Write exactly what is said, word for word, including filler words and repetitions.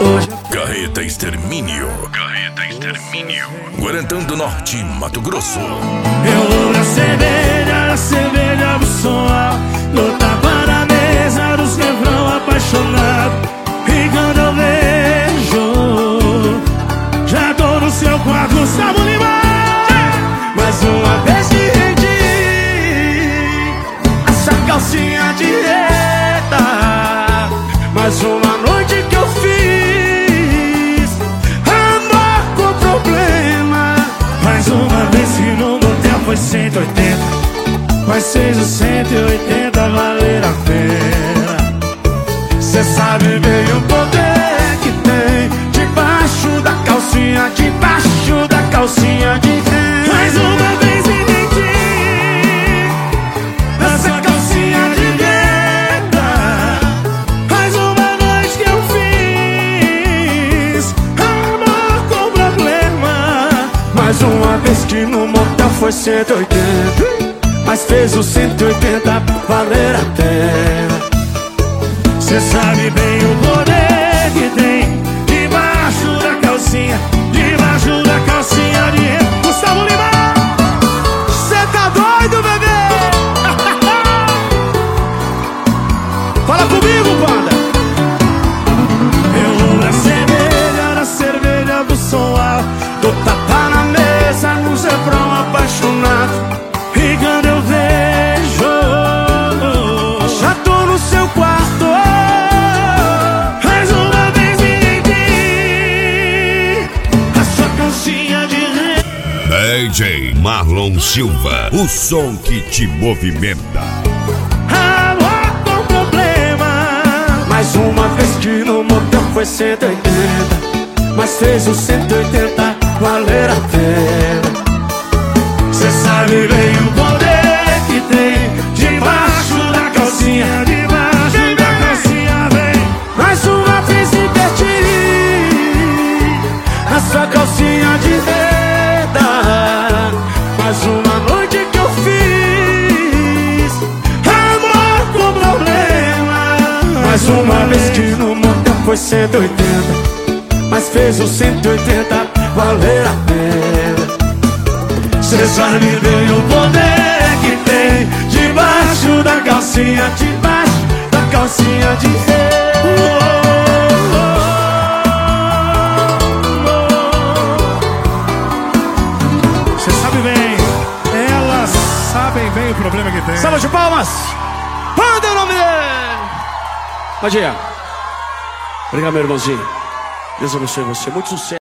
Hoje Carreta Extermínio. Carreta Extermínio. Guarantã do Norte, Mato Grosso. eu vou na cerveja, na cerveja do som alto, no tapa na mesa dos refrão apaixonado. E quando eu vejo, já tô no seu quarto, Gustavo Lima. Mais uma vez que rendi essa calcinha de reta. Mais uma noite que eu fiz amor com problema. Mais uma vez que no motel foi cento e oitenta, mas fez o cento e oitenta valer a pena. Cê sabe bem o poder que tem debaixo da calcinha, debaixo da calcinha de renda. Mais uma vez entendi essa calcinha de renda. Mais uma noite que eu fiz amor com problema. Mais uma vez que no motel foi cento e oitenta, mas fez o cento e oitenta valer a pena. Cê sabe bem o poder que tem debaixo da calcinha, debaixo da calcinha de renda. Gustavo Lima, cê tá doido, bebê? Fala comigo, banda. Eu vou na cerveja, na cerveja do som alto, do tapa na mesa, no refrão apaixonado. E quando eu vejo, já tô no seu quarto. Mais uma vez me rendi a sua calcinha de renda. D J Marlon Silva, o som que te movimenta. Amor com problema. Mais uma vez que no motel foi cento e oitenta, mas fez o cento e oitenta valer a pena. Cê sabe bem o poder que tem debaixo da calcinha, debaixo da calcinha, vem. Mais uma vez me perdi a sua calcinha de renda. Mais uma noite que eu fiz amor com problema. Mais uma vez que no motel foi cento e oitenta, mas fez o cento e oitenta valer a pena. Cê sabe bem o poder que tem debaixo da calcinha, debaixo da calcinha de renda. Cê sabe bem, elas sabem bem o problema que tem. Salva de palmas! Manda o nome dele! Bom dia. Obrigado, meu irmãozinho. Deus abençoe você. Muito sucesso.